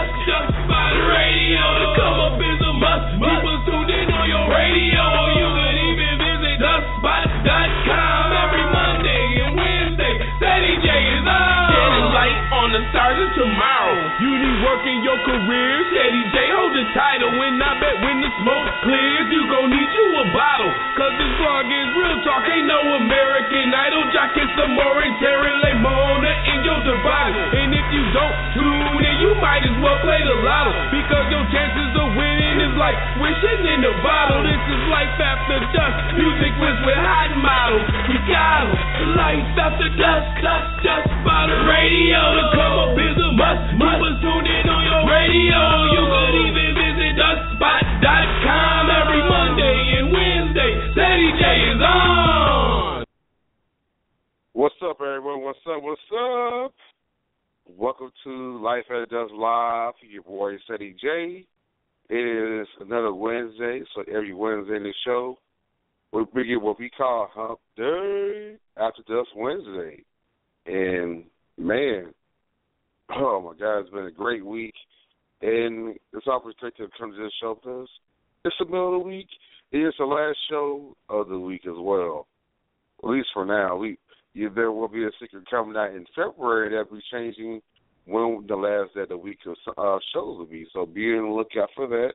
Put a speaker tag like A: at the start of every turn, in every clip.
A: just by the radio. To come up is a must. Keep us tuned in on your radio. You can even visit thespot.com every Monday and Wednesday. Ceddy J is on. Getting light on the stars of tomorrow. You need work in your career. Ceddy J hold the title. And I bet when the smoke clears, you gon' need you a bottle. Cause this vlog is real talk. Ain't no American Idol. Jockin' some more and tearing Lemona in your device. And if you don't tune in, you might as well play the lotto. Because your chances of winning is like wishing in a bottle. This is Life After Dusk. Music with hot models. We got 'em. Life After Dusk. Just by the radio. To come up is a must. Keep us tuned in on your radio. You could even visit thespot.com every Monday and Wednesday. Ceddy J is on.
B: What's up, everyone? What's up? Welcome to Life After Dusk Live. Your boy, Ceddy J. It is another Wednesday, so every Wednesday in the show, we bring you what we call Hump Day After Dusk Wednesday. And, man, oh, my God, it's been a great week. And it's always great to come to this show because it's the middle of the week. It is the last show of the week as well, at least for now. There will be a secret coming out in February that will be changing when the last day of the week of shows will be. So be on the lookout for that.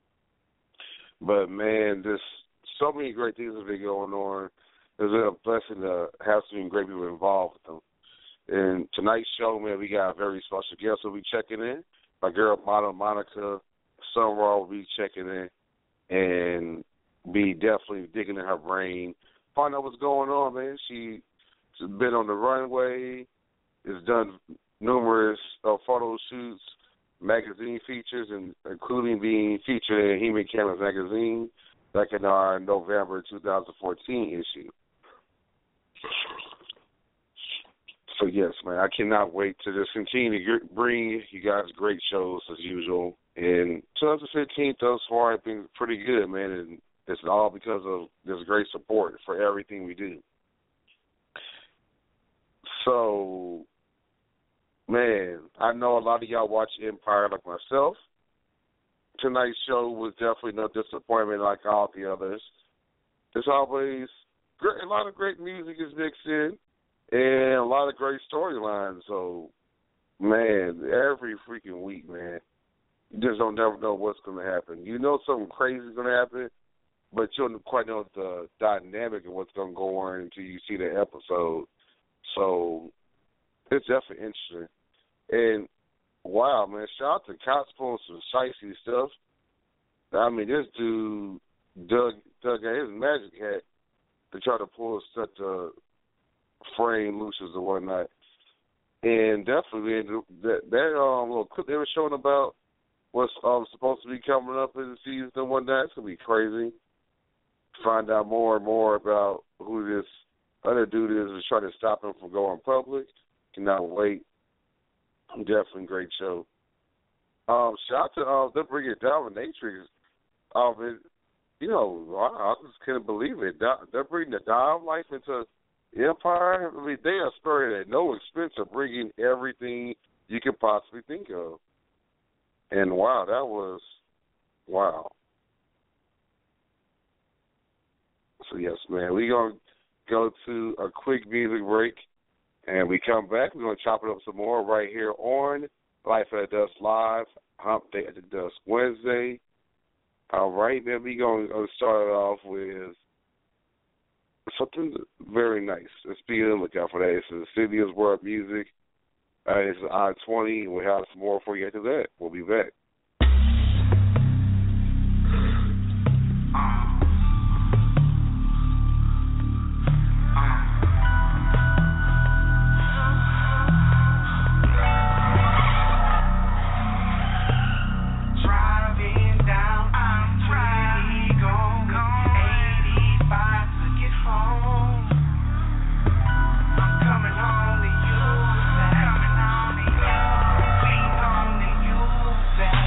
B: But, man, there's so many great things that have been going on. It's a blessing to have so many great people involved with them. And tonight's show, man, we got a very special guest who will be checking in. My girl, model Monica Sunraw, will be checking in and be definitely digging in her brain, find out what's going on, man. She's been on the runway, has done numerous photo shoots, magazine features, and including being featured in Human Cameras magazine back in our November 2014 issue. So, yes, man, I cannot wait to just continue to bring you guys great shows as usual. And 2015 thus far has been pretty good, man, and it's all because of this great support for everything we do. So, man, I know a lot of y'all watch Empire like myself. Tonight's show was definitely no disappointment like all the others. There's always a lot of great music is mixed in and a lot of great storylines. So, man, every freaking week, man, you just don't never know what's going to happen. You know something crazy is going to happen, but you don't quite know the dynamic of what's going to go on until you see the episode. So it's definitely interesting. And, wow, man, shout out to Cops pulling some shicey stuff. I mean, this dude dug out his magic hat to try to pull such a frame looses and whatnot. And definitely that little clip they were showing about what's supposed to be coming up in the season and whatnot, it's going to be crazy. Find out more and more about who this other dude is trying to stop him from going public. Cannot wait. Definitely a great show. Shout out to them bringing Dominatrix. I just couldn't believe it. They're bringing the Dom life into Empire. I mean, they are sparing at no expense of bringing everything you could possibly think of. And wow, that was wow. So yes, man, we're gonna go to a quick music break, and we come back. We're gonna chop it up some more right here on Life After Dusk Live, Hump Day After Dusk Wednesday. All right, then we're gonna start it off with something very nice. Let's be on the lookout for that. It's the City's World Music. It's I-20. We'll have some more for you after that. We'll be back.
C: Coming on to you,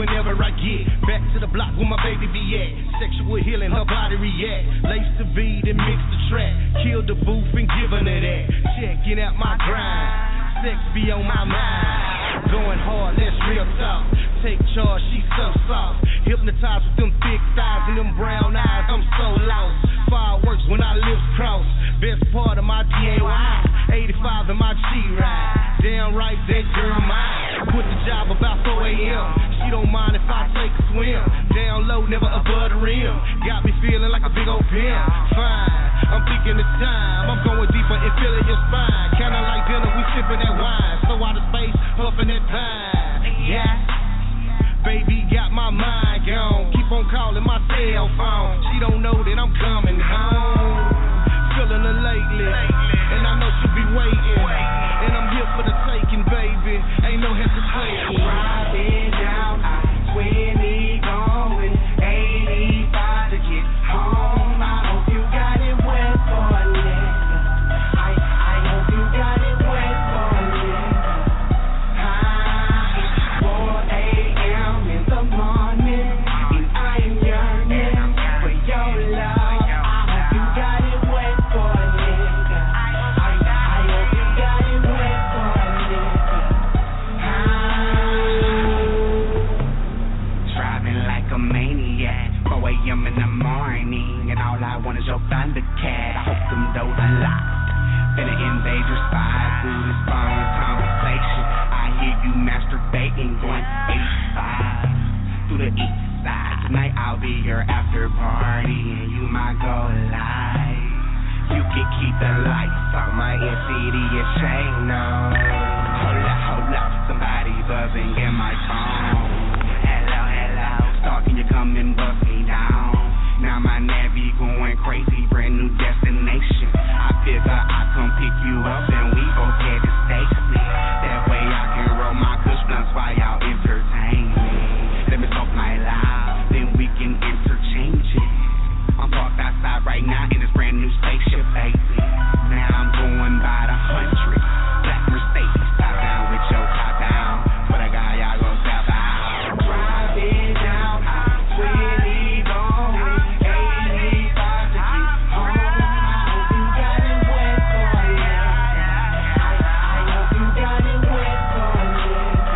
C: whenever I get back to the block where my baby be at. Sexual healing, her body react. Lace the beat and mix the track. Kill the booth and giving her that. Checking out my grind. Sex be on my mind. Going hard, that's real talk. Take charge, she so soft. Hypnotized with them thick thighs and them brown eyes. I'm so lost. Fireworks when our lips cross. Best part of my DAY. 85 in my G-Ride. Damn right, that girl mine. Quit the job about 4 a.m. She don't mind if I take a swim. Down low, never above the rim. Got me feeling like a big old pimp. Fine, I'm thinking it's time. I'm going deeper and feeling your spine. Kinda like dinner, we sipping that wine. So out of space, huffing that pine. Yeah. Baby got my mind gone. Keep on calling my cell phone. She don't know that I'm coming home. Feeling her lately, and I know she'll be waiting. And I'm here for the taking, baby. Ain't no hesitating.
D: Driving down I-20, going 85 to get home. I hope you got it wet for a nigga. I hope you got it wet for a nigga. It's 4 a.m. in the morning, and I am yearning for your love. I hope you got it wet for a nigga. I hope you got it wet for a nigga. Driving like a maniac, 4 a.m. in the morning, and all I want is your Thundercat. I hope them doors unlocked. Finna invade your spot through this phone conversation. I hear you masturbating, going 85 through the east side. Tonight I'll be your after party, and you might go live. You can keep the lights on, my NCD is chain on. Hold up, somebody buzzing in my phone. Hello, stalking you, come and bust me down. Now my navy going crazy, brand new destination. I figure I come pick you up and we both head to Stacy. That way I can roll my kush blunts while y'all entertain me. Let me talk my life, then we can interchange it. I'm parked outside right now in this brand new spaceship, baby. Now I'm going by the 100. Black Mercedes, top down with your top down. For the guy y'all gon' tap out. Driving down I-20, going 85 to get home. I hope you got it wet for a nigga. I hope you got it wet for a nigga.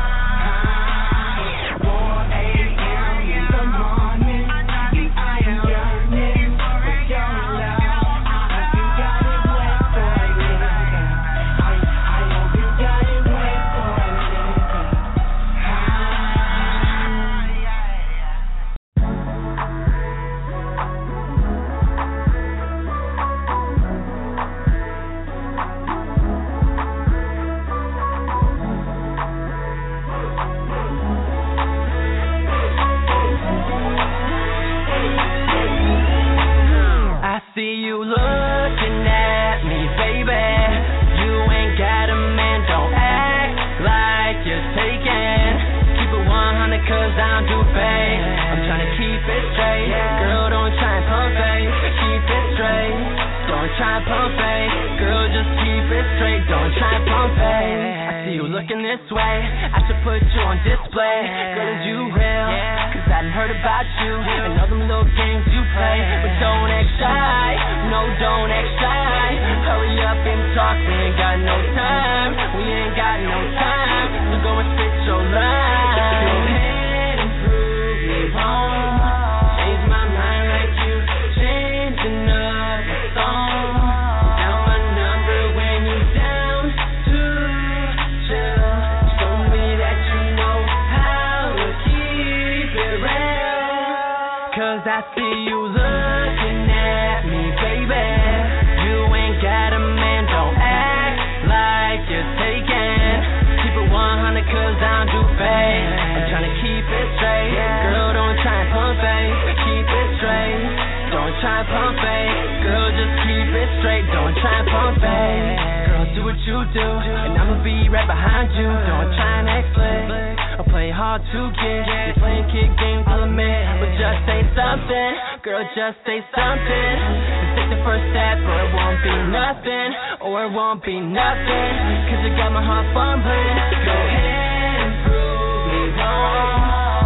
D: 4 a.m. in the morning, and I am yearning for your love. I hope you got it wet for a nigga. I hope you got it wet for a nigga.
E: I see you looking at me, baby. You ain't got a man, don't act like you're taken. Keep it 100 cause I don't do fake. I'm trying to keep it straight. Girl, don't try and pump fake. Keep it straight. Don't try and pump fake. Girl, just keep it straight. Don't try and pump fake. I see you looking this way. I should put you on display. Girl, is you real? Cause I done heard about you and all them little games you play. But don't act shy. No, don't act shy. Hurry up and talk. We ain't got no time. We ain't got no time. So go and spit your line. Go ahead and prove me wrong. Change my mind like you changed another song. Now my number when you down to chill. Show me that you know how to keep it real. Cause I see you looking at me, baby. You ain't got a man, don't act like you're taken. Keep it 100 cause I don't do fake. I'm trying to keep it straight. Girl, don't try and pump fake. Keep it straight. Don't try and pump fake. Girl, just keep it straight. Don't try and pump fake. Girl, do what you do, and I'ma be right behind you. Don't try and act slick or play hard to get. You're playing kid games, I'll admit, but just say something. Girl, just say something. Just take the first step, or it won't be nothing. Or it won't be nothing. Cause you got my heart fumbling. Go ahead and prove me wrong.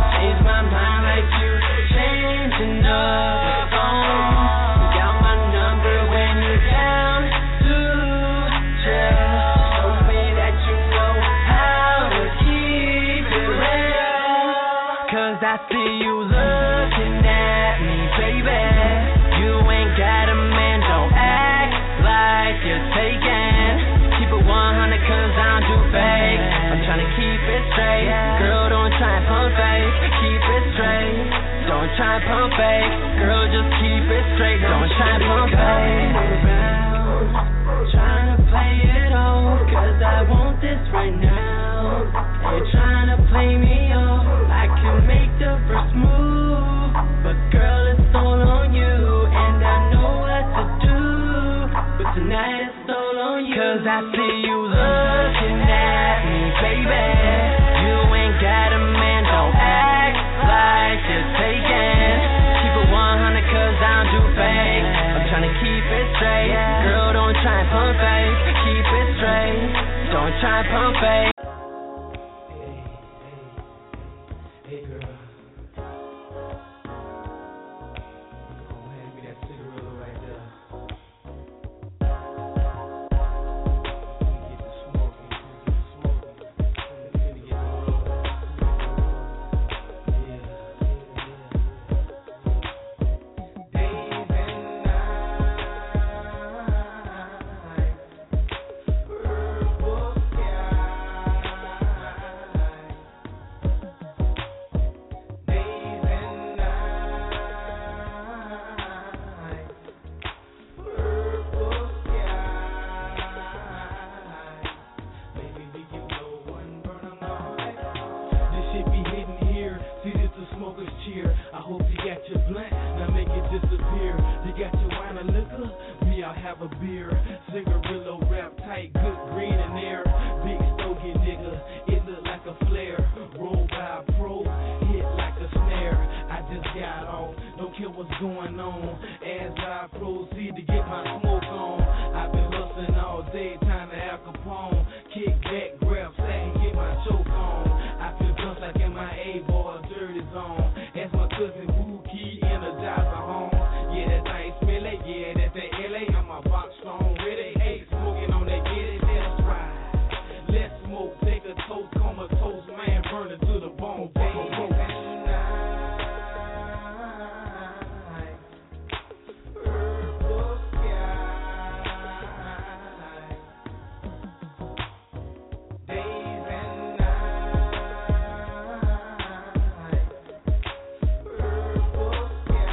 E: I see you looking at me, baby. You ain't got a man, don't act like you're taken. Keep it 100 cause I don't do fake. I'm tryna keep it straight. Girl, don't try and pump fake. Keep it straight. Don't try and pump fake. Girl, just keep it straight. Don't try and pump fake. Tryna play it off cause I want this right now. You're tryna play me off. I can make the first move, but girl, it's all on you, and I know what to do. But tonight it's all on you. Cause I see you looking at me, baby. You ain't got a man, don't act like you're taken. Keep it 100 cause I don't do fake. I'm tryna keep it straight. Girl, don't try and pump fake. Keep it straight. Don't try and pump fake.
C: Hey girl, go hand me that cigarette right there. Get the smoking, get the roll. Yeah. Days and nights, purple sky. Have a beer, cigarillo wrap tight, good green and air. Big stogie nigga, it look like a flare. Roll by pro, hit like a snare. I just got off, don't care what's going on. As I proceed to get my smoke on, I've been hustling all day, time to Al Capone. Kick back, grab sack and get my choke on. I feel just like in my A-ball dirty zone. As my cousin Boo-Key energizer home. Yeah, that thing smell it, yeah, that's that LA. I'm a box stone with it, hey, smoking on that, get it, let's ride. Let's smoke, take a toast, comatose, man, burn it to the bone, baby. Purple sky. Days and nights, purple sky.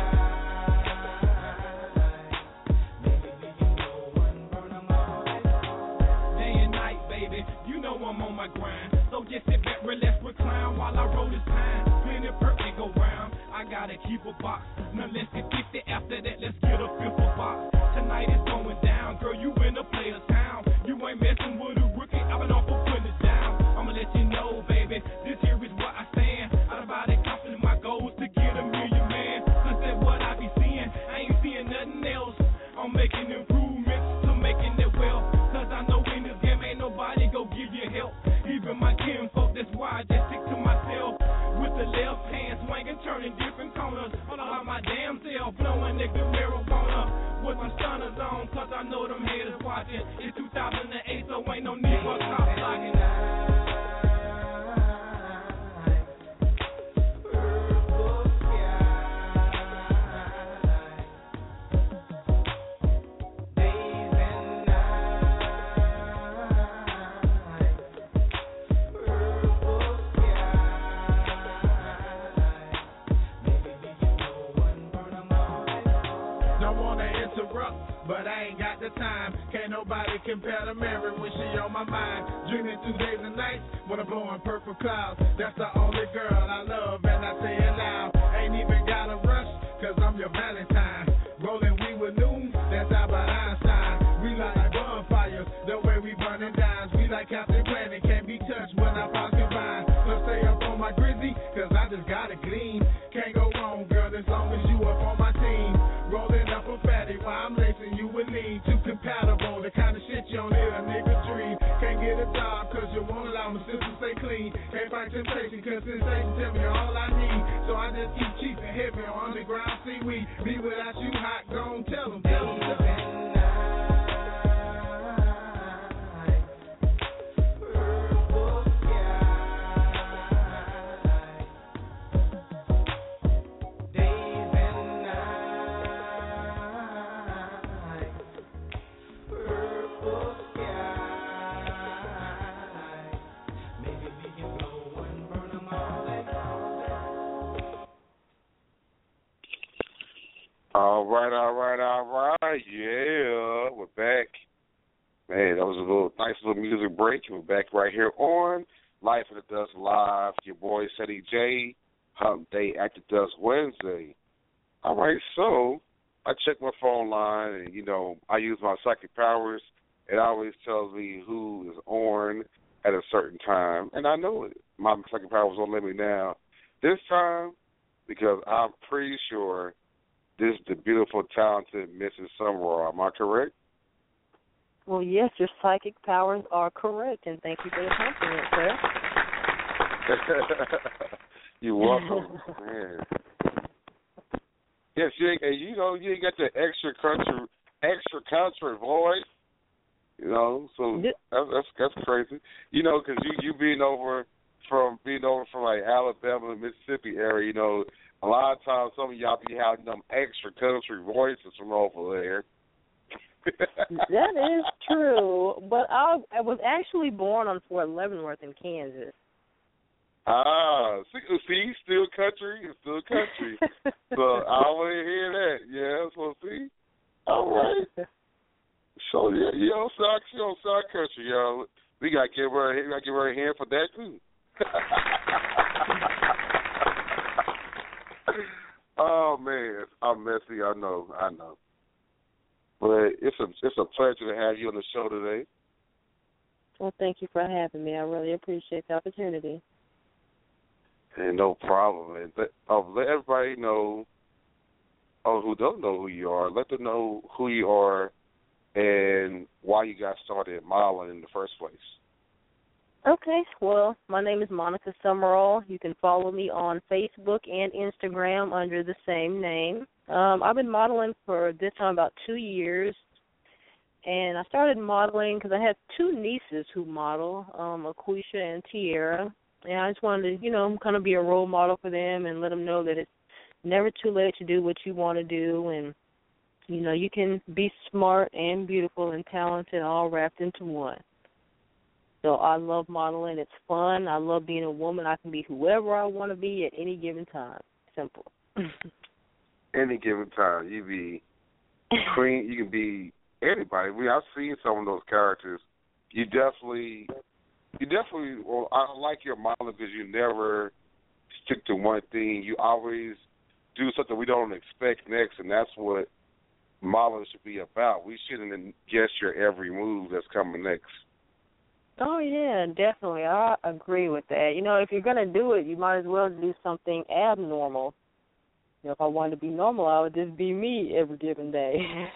C: Maybe we can go and burn them all. Day and night, baby, you know I'm on my grind. So just sit back, relax, recline while I roll this time. Plenty perfect go round. I gotta keep a box. Now less than 50 after that, let's get a fifth of box. Tonight is going down, girl, you in a player's town. You ain't messing with a rookie, I've been off for putting it down. I'ma let you know, baby, this here is what I stand. Out of body confident, my goal is to get $1 million, man. Cause that's what I be seeing, I ain't seeing nothing else. I'm making improvements to making it well. Cause I know in this game ain't nobody go give you help. Even my kinfolk, that's why I just stick to myself. With the left hand swinging, turning different corners. All about my damn self, blowing nigga marijuana. With my stunners on, cause I know them haters watching. It's 2008, so ain't no need for cop blocking. Purple sky. Days and nights, purple sky. Maybe we can go and burn them all. Don't wanna interrupt, but I ain't got the time. Can't nobody compare to Mary when she on my mind. Dreaming through days and nights when I'm blowing purple clouds. That's the only girl I love, and I say it loud. Ain't even gotta rush, cause I'm your Valentine. Rolling we with noon, that's Albert Einstein. We like bonfires, the way we burning dimes. We like Captain Planet, can't be touched when I pass your vine. So stay up on my grizzy, cause I just gotta glean. Can't go wrong, girl, as long as you up on my team. Rolling up a fatty while I'm lacing you with lean. Too compatible, the kind of shit you don't hear a nigga dream. Can't get a job cause you won't allow my sister to stay clean. Can't fight temptation cause sensation tell me all I need. So I just keep cheap and heavy on underground seaweed. Me without you hot, gon' tell them, tell them, tell them. Purple sky.
B: All right. Yeah, we're back. Man, that was a nice little music break. We're back right here on Life at the Dust Live. Your boy, Ceddy J. Hump Day at the Dust Wednesday. All right, so I check my phone line, and, I use my psychic powers. It always tells me who is on at a certain time, and I know it. My psychic powers won't let me down this time because I'm pretty sure this is the beautiful, talented Mrs. Summerall. Am I correct?
F: Well, yes, your psychic powers are correct, and thank you for the compliment, sir.
B: You're welcome, man. Yes, you ain't got the extra country voice, So that's crazy, because you being over from like Alabama, Mississippi area, a lot of times some of y'all be having them extra country voices from over there.
F: That is true, but I was actually born on Fort Leavenworth in Kansas.
B: See, still country. So I want to hear that. Yeah, so see, all right. So yeah, you don't sound country, y'all. We got to give her a hand for that too. Oh man, I'm messy. I know. But it's a pleasure to have you on the show today.
F: Well, thank you for having me. I really appreciate the opportunity.
B: And no problem. And let everybody know, who don't know who you are, let them know who you are and why you got started modeling in the first place.
F: Okay. Well, my name is Monica Summerall. You can follow me on Facebook and Instagram under the same name. I've been modeling for this time about 2 years, and I started modeling because I had two nieces who model, Aquisha and Tiara, and I just wanted to, kind of be a role model for them and let them know that it's never too late to do what you want to do, and, you can be smart and beautiful and talented all wrapped into one. So I love modeling. It's fun. I love being a woman. I can be whoever I want to be at any given time. Simple.
B: Any given time. You be queen. You can be anybody. I've seen some of those characters. You definitely. Well, I like your modeling because you never stick to one thing. You always do something we don't expect next, and that's what modeling should be about. We shouldn't guess your every move that's coming next.
F: Oh, yeah, definitely. I agree with that. If you're going to do it, you might as well do something abnormal. If I wanted to be normal, I would just be me every given day.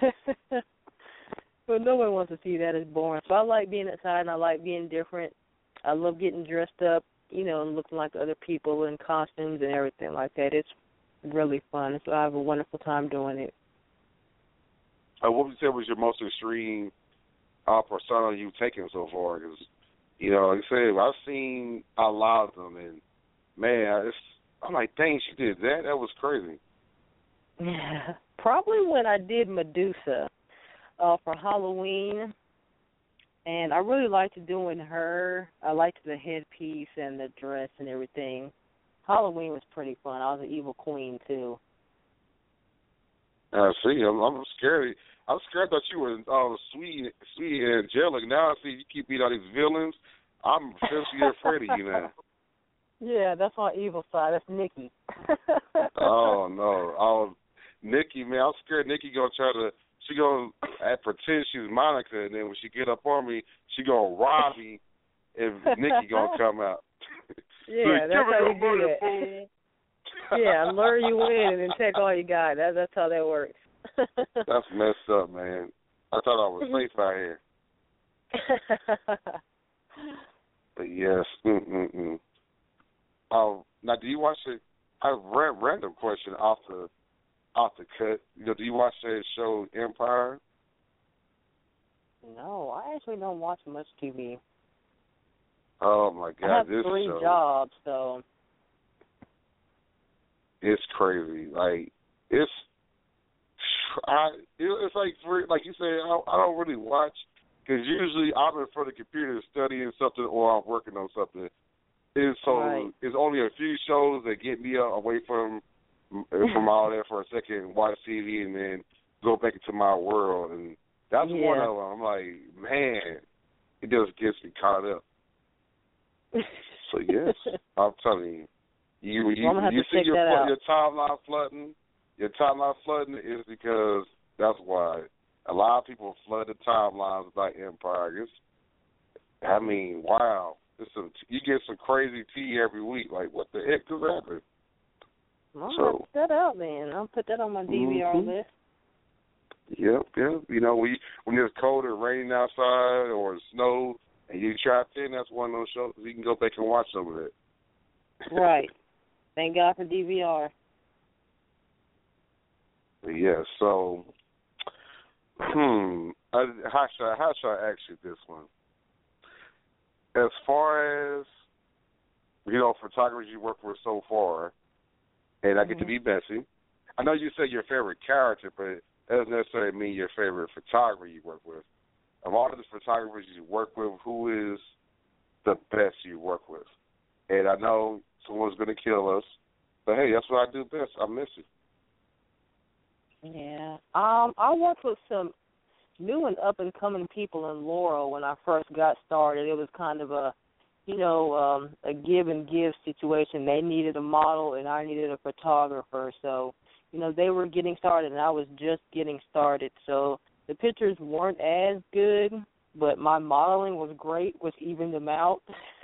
F: But no one wants to see that as boring. So I like being outside and I like being different. I love getting dressed up, and looking like other people in costumes and everything like that. It's really fun. So I have a wonderful time doing it.
B: What would you say was your most extreme persona you've taken so far? Because, like I said, I've seen a lot of them, and, man, I'm like, dang, she did that? That was crazy.
F: Yeah, probably when I did Medusa for Halloween, and I really liked doing her. I liked the headpiece and the dress and everything. Halloween was pretty fun. I was an evil queen, too.
B: I see. I'm scared. I'm scared that you were sweet and angelic. Now I see you keep beating all these villains. I'm officially afraid of you now.
F: Yeah, that's my evil side. That's Nikki.
B: Oh, no. Oh, Nikki, man, I'm scared Nikki going to she going to pretend she's Monica, and then when she get up on me, she going to rob me if Nikki going to come out.
F: Yeah, that's how you do that. Yeah, lure you in and then take all you got. That's how that works.
B: That's messed up, man. I thought I was safe out here. But yes. Now, do you watch it? I have a random question off the cut. Do you watch that show Empire?
F: No, I actually don't watch much TV.
B: Oh my God!
F: I have
B: this
F: 3
B: show,
F: jobs, so
B: it's crazy. Like it's like you say. I don't really watch because usually I'm in front of the computer studying something or I'm working on something. It's only a few shows that get me away from from all that for a second, watch TV, and then go back into my world. And that's one of them. I'm like, man, it just gets me caught up. So, yes, I'm telling you, you see your timeline flooding. Your timeline flooding is because that's why a lot of people flood the timelines about Empire. I mean, wow. You get some crazy tea every week. Like, what the heck is happening?
F: I'll put that out, man. I'll put that on my DVR list.
B: Yep. You know, when it's cold and raining outside or it snows and you trapped in, that's one of those shows you can go back and watch some of that.
F: Right. Thank God for DVR.
B: Yeah, so, how should I ask you this one? As far as, photographers you work with so far, and I get to be messy, I know you said your favorite character, but that doesn't necessarily mean your favorite photographer you work with. Of all of the photographers you work with, who is the best you work with? And I know someone's going to kill us, but hey, that's what I do best. I miss it.
F: Yeah. I worked with some new and up-and-coming people in Laurel when I first got started. It was kind of a give-and-give situation. They needed a model, and I needed a photographer. So, they were getting started, and I was just getting started. So the pictures weren't as good, but my modeling was great, which evened them out.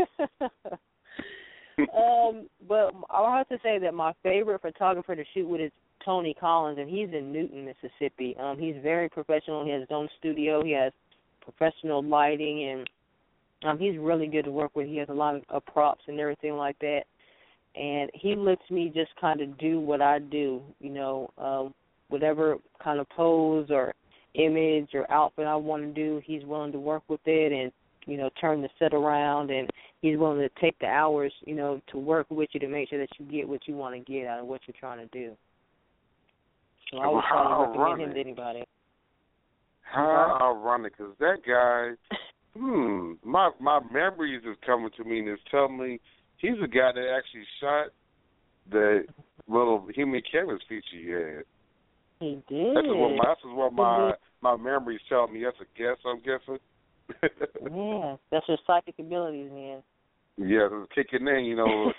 F: But I'll have to say that my favorite photographer to shoot with is Tony Collins, and he's in Newton, Mississippi. He's very professional. He has his own studio. He has professional lighting, and he's really good to work with. He has a lot of props and everything like that. And he lets me just kind of do what I do, whatever kind of pose or image or outfit I want to do, he's willing to work with it and, turn the set around, and he's willing to take the hours, to work with you to make sure that you get what you want to get out of what you're trying to do. So I would probably recommend him to anybody.
B: How ironic, because that guy, my memories is coming to me and it's telling me he's the guy that actually shot the little human canvas feature you had.
F: He did.
B: That's what my memories tell me. That's a guess, I'm guessing.
F: Yeah, that's your psychic abilities, man.
B: Yeah, it's kicking in,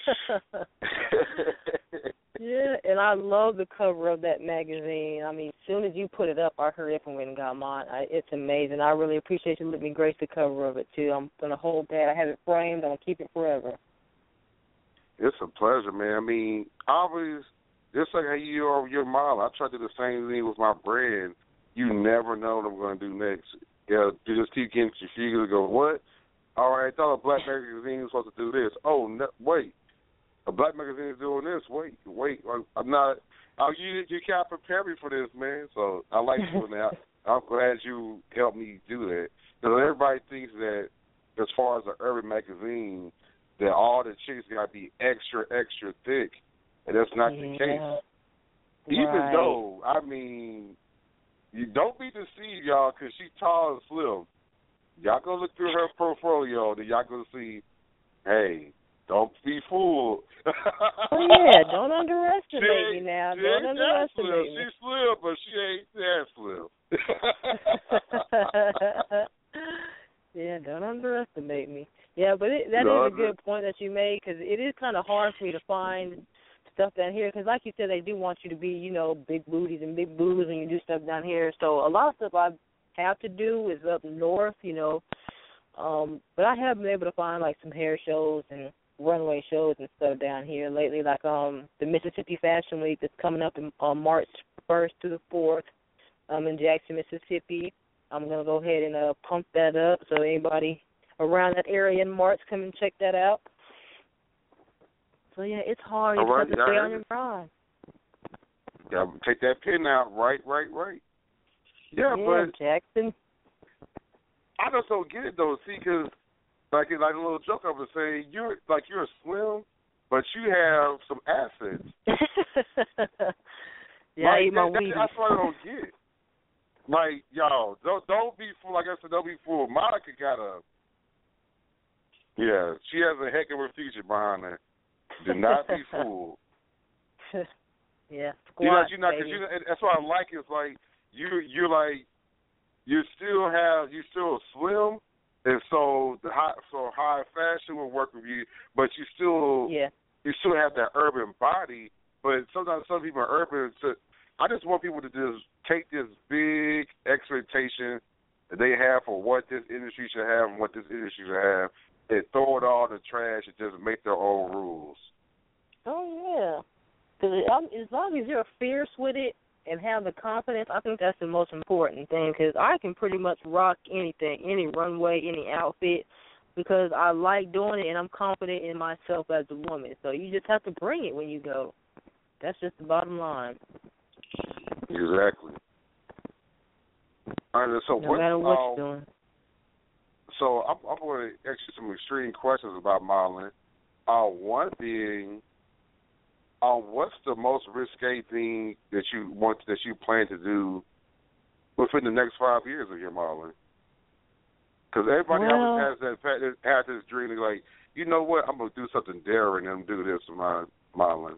F: Yeah, and I love the cover of that magazine. I mean, as soon as you put it up, I hurried up and went and got mine. It's amazing. I really appreciate you letting me grace the cover of it, too. I'm going to hold that. I have it framed. I'm going to keep it forever.
B: It's a pleasure, man. I mean, always, just like how you're model, I try to do the same thing with my brand. You never know what I'm going to do next. Yeah, you just keep getting confused and go, what? All right, I thought a black magazine was supposed to do this. Oh, no, wait. A black magazine is doing this. Wait. I'm not. You can't prepare me for this, man. So I like doing that. I'm glad you helped me do that. Because everybody thinks that as far as an urban magazine, that all the chicks got to be extra, extra thick. And that's not the case. Even though, I mean, you don't be deceived, y'all, because she's tall and slim. Y'all go look through her portfolio, then y'all go see, hey, don't be fooled.
F: Oh, yeah, don't underestimate me now. Don't underestimate me.
B: She's slim, but she ain't that slim.
F: Yeah, don't underestimate me. Yeah, but that is a good point that you made, because it is kind of hard for me to find stuff down here, because like you said, they do want you to be, big booties and big boobs when you do stuff down here. So a lot of stuff I have to do is up north, but I have been able to find, like, some hair shows and runway shows and stuff down here lately, like the Mississippi Fashion Week that's coming up on March 1st to the 4th in Jackson, Mississippi. I'm going to go ahead and pump that up, so anybody around that area in March, come and check that out. So, yeah, it's hard. You have to stay on your grind.
B: Yeah, take that pin out. Right. Yeah, but
F: Jackson.
B: I just don't get it, though. See, because like a little joke I was saying, you're slim, but you have some assets.
F: Yeah,
B: that's what I don't get. Like, y'all, don't be fooled. Like I said, don't be fooled. Monica she has a heck of a future behind her. Do not be fooled.
F: Yeah, squats,
B: because that's what I like. Is like you still slim, and so high fashion will work with you, but you still have that urban body. But sometimes some people are urban. So I just want people to just take this big expectation that they have for what this industry should have and what this industry should have, and throw it all in the trash and just make their own rules.
F: Oh yeah, because as long as you're fierce with it and have the confidence, I think that's the most important thing. Because I can pretty much rock anything, any runway, any outfit, because I like doing it and I'm confident in myself as a woman. So you just have to bring it when you go. That's just the bottom line.
B: Exactly. All right, so
F: no matter what you're doing.
B: So I'm going to ask you some extreme questions about modeling. One being, what's the most risque thing that you plan to do within the next 5 years of your modeling? Because everybody always has this dream, like, you know what, I'm going to do something daring and do this with my modeling.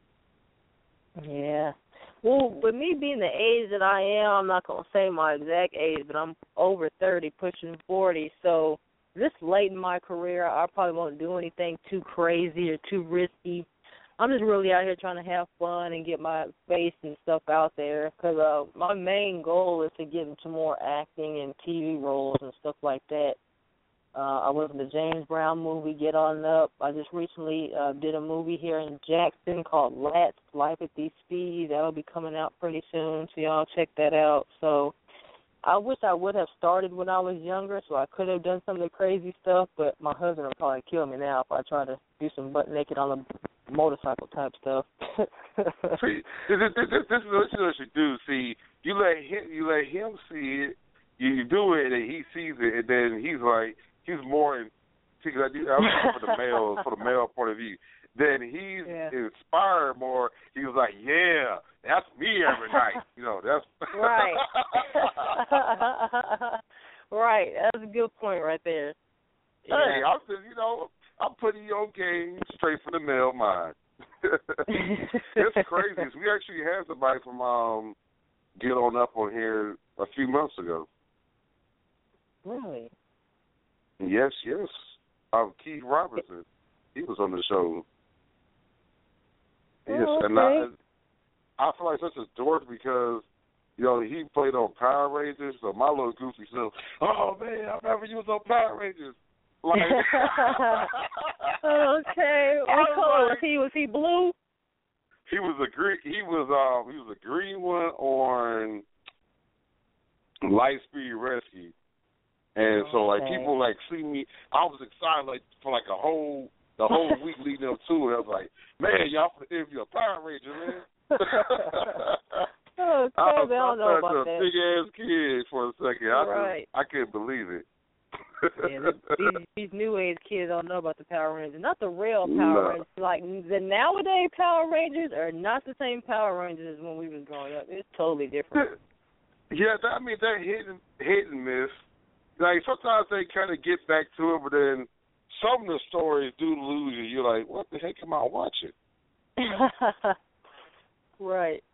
F: Yeah. Well, with me being the age that I am, I'm not going to say my exact age, but I'm over 30, pushing 40. So this late in my career, I probably won't do anything too crazy or too risky. I'm just really out here trying to have fun and get my face and stuff out there, because my main goal is to get into more acting and TV roles and stuff like that. I was in the James Brown movie, Get On Up. I just recently did a movie here in Jackson called Lats, Life at These Speeds. That'll be coming out pretty soon, so y'all check that out. So I wish I would have started when I was younger, so I could have done some of the crazy stuff, but my husband will probably kill me now if I try to do some butt naked on a motorcycle type stuff.
B: See, this is what you should do. See, you let him see it, you do it, and he sees it, and then he's like, he's more in, because I'm for the male point of view. Then he's inspired more. He was like, yeah, that's me every night. You know, that's
F: right. Right. That's a good point right there.
B: Yeah. Hey, I'm just, I'm putting you on game straight from the male mind. It's crazy. We actually had somebody from Get On Up on here a few months ago.
F: Really?
B: Yes. Keith Robinson. He was on the show. Yes,
F: okay.
B: And I feel like such a dork because, he played on Power Rangers, so my little goofy self, oh, man, I remember you was on Power Rangers. Like,
F: okay. What color was he? Was he blue?
B: He was a green one on Lightspeed Rescue. And so, people, see me. I was excited, for the whole week leading up to it. I was like, man, y'all for the interview a Power Ranger, man.
F: Okay, I don't know about that.
B: A big-ass kid for a second.
F: Right.
B: I couldn't believe it.
F: Yeah, these new age kids don't know about the Power Rangers. Not the real Power Rangers. Like, the nowadays Power Rangers are not the same Power Rangers as when we was growing up. It's totally different.
B: Yeah, they're hit and miss. Like, sometimes they kind of get back to it, but then some of the stories do lose you. You're like, what the heck am I watching?
F: Right.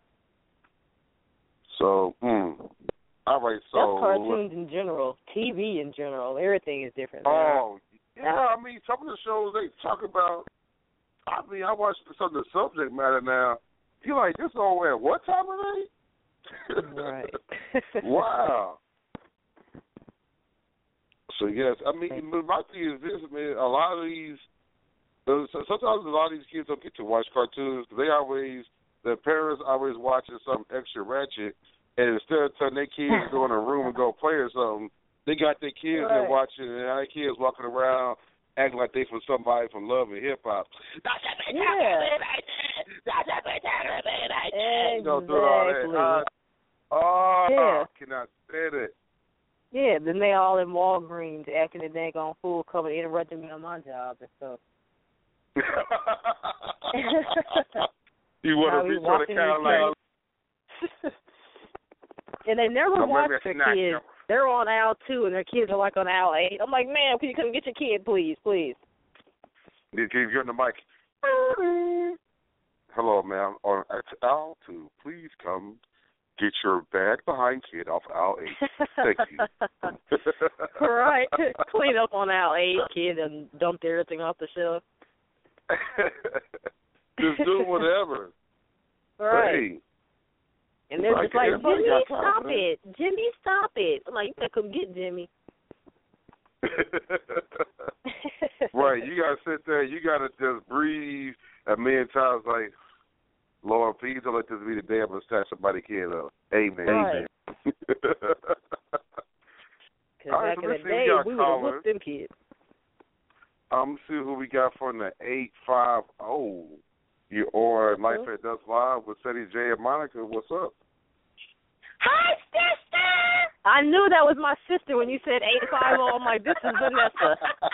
B: So, all right, so.
F: That's cartoons in general, TV in general. Everything is different.
B: Oh, yeah, some of the shows they talk about, I watch some of the subject matter now. You're like, this on at what time of day?
F: Right.
B: Wow. So, yes, my thing is this, man, a lot of these, sometimes a lot of these kids don't get to watch cartoons because their parents always watching something extra ratchet, and instead of telling their kids to go in a room and go play or something, they got their kids there watching, and their kids walking around acting like they from somebody from Love and Hip Hop.
F: Exactly.
B: Do all that. I cannot stand it.
F: Yeah, then they all in Walgreens acting a daggone fool, coming interrupting me on my job and stuff.
B: You want to be sort of kind of like.
F: And they never watch their kids. They're on aisle 2 and their kids are like on aisle 8. I'm like, ma'am, can you come get your kid, please?
B: You give the mic. hello, ma'am, on aisle 2, please come get your bag behind kid off aisle 8. Thank you.
F: Right. Clean up on aisle 8, kid, and dump everything off the shelf.
B: Just do whatever.
F: Right.
B: Hey.
F: And they're just like,
B: everybody
F: Jimmy,
B: got time
F: stop
B: for that.
F: it. Jimmy, stop it. I'm like, you better come get Jimmy.
B: Right, you gotta sit there. You gotta just breathe a million times. Like, Lord, please don't let this be the day I'm gonna snatch somebody's kid up. Amen.
F: Right.
B: Amen.
F: Because
B: All right,
F: back
B: so
F: in the
B: let's see,
F: day,
B: we got
F: we would have
B: callers.
F: whooped them kids.
B: Let's see who we got from the 850. You or Life at Dusk Live with Ceddy J and Monica. What's up?
F: Hi, sister! I knew that was my sister when you said 850. I'm like, this is Vanessa.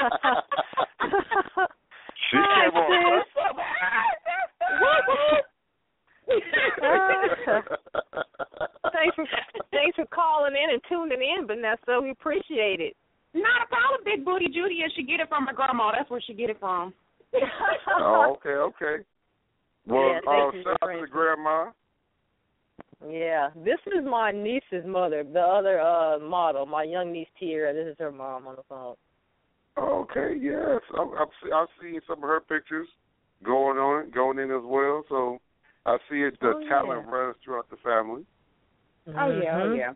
B: She came on.
F: Thanks for calling in and tuning in, Vanessa. We appreciate it.
G: Not a problem, Big Booty Judy, and she get it from her grandma. That's where she get it from.
B: Oh, okay. Well,
F: yeah,
B: shout out to Grandma.
F: Yeah, this is my niece's mother, the other model, my young niece Tiara. This is her mom on the phone.
B: Okay, yes. I've seen some of her pictures going in as well. So I see it. The talent runs throughout the family.
G: Oh, yeah.